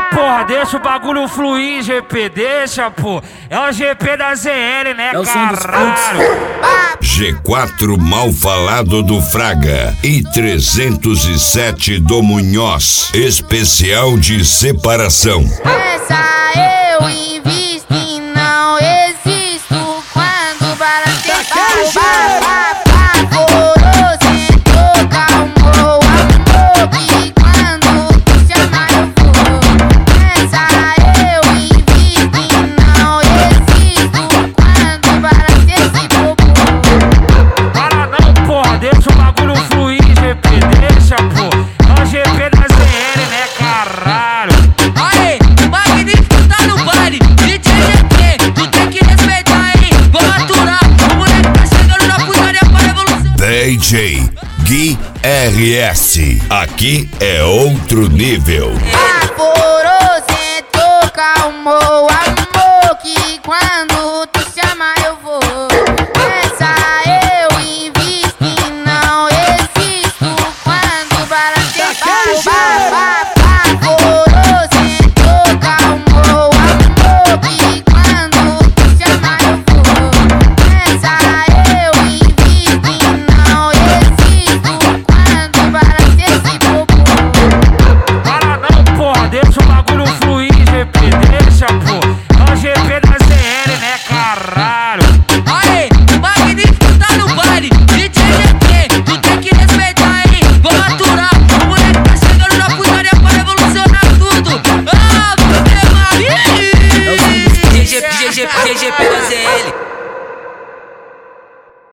Porra, deixa o bagulho fluir, GP, deixa, pô. É o GP da ZL, né, caralho? G4 mal falado do Fraga e 307 do Munhoz. Especial de separação. Essa eu invisto e não existo quando barateio. Deixa o bagulho fluir, GP, deixa, pô. É o GP da ZL, né, caralho? Aê, o Magnífico tá no baile. DJ GP, tu tem que respeitar, hein? Vou aturar, o moleque tá chegando na putaria pra revolução. DJ Gui RS, aqui é outro nível. Apurou, sentou, calmou.